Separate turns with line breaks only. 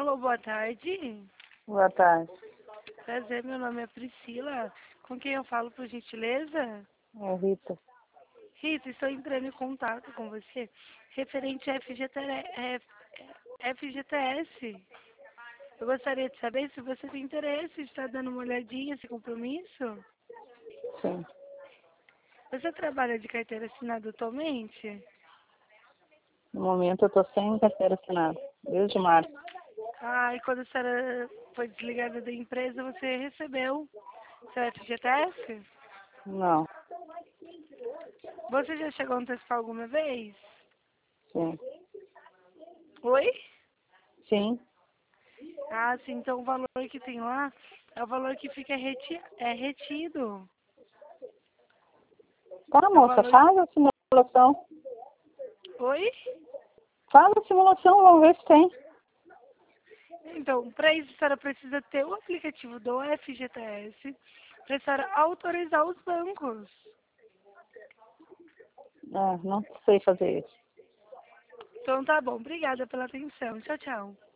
Alô, boa tarde.
Boa tarde.
Prazer, meu nome é Priscila. Com quem eu falo, por gentileza?
É Rita.
Rita, estou entrando em contato com você referente a FGTS. Eu gostaria de saber se você tem interesse em estar dando uma olhadinha nesse compromisso.
Sim.
Você trabalha de carteira assinada atualmente?
No momento eu estou sem carteira assinada, desde março.
Ah, e quando a senhora foi desligada da empresa, você recebeu seu FGTS?
Não.
Você já chegou a antecipar alguma vez?
Sim.
Oi?
Sim.
Ah, sim, então o valor que tem lá é o valor que fica retido.
Tá,
É o
moça,
valor...
faz a simulação.
Oi?
Faz a simulação, vamos ver se tem.
Então, para isso, a senhora precisa ter o aplicativo do FGTS para a senhora autorizar os bancos.
Ah, não sei fazer isso.
Então, tá bom. Obrigada pela atenção. Tchau, tchau.